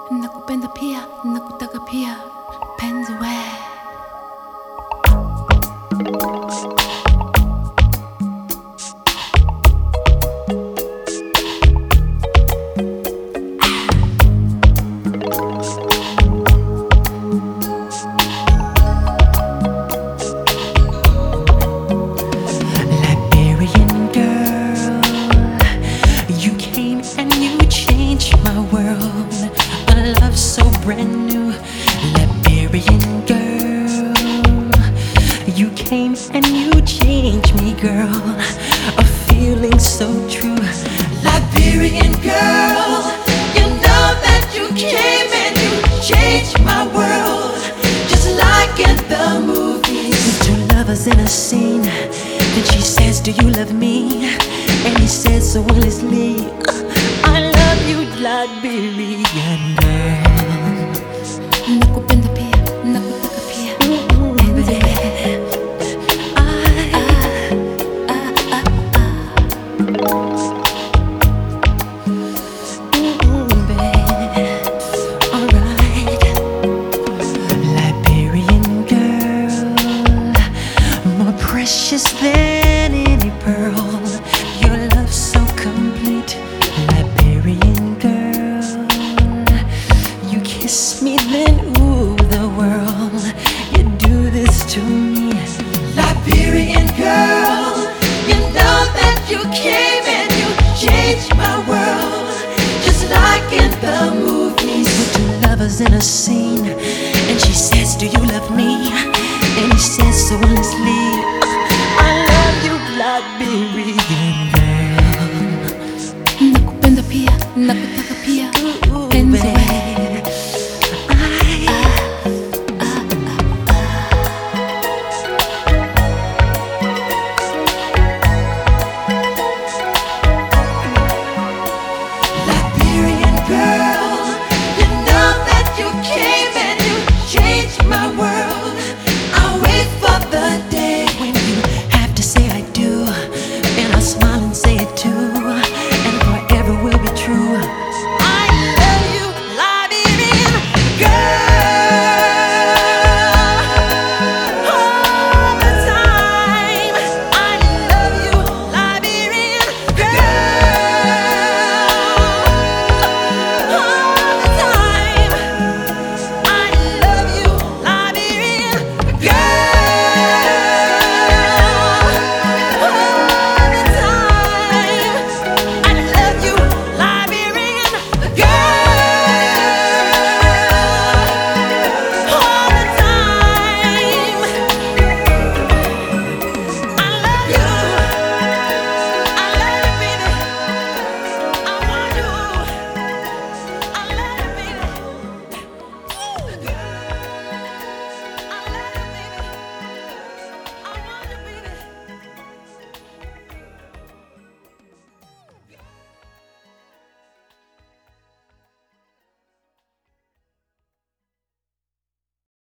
nakupenda pia, nakutaka pia, penzi we. Brand new Liberian girl, you came and you changed me, girl. A feeling so true. Liberian girl, you know that you came and you changed my world, just like in the movies. Two lovers in a scene, then she says, do you love me? And he says so honestly, I love you, Liberian girl. Nakupenda pia, nakutaka pia, penzi we. Alright, Liberian girl, more precious than any pearl. Your love so complete, Liberian girl. You kiss me, then ooh, the world. You do this to me, Liberian girl. You know that you came and you changed my world, just like in the movies. With two lovers in a scene, and she says, do you love me? And he says so honestly, I love you, Liberian girl. Nakupenda pia, nakutaka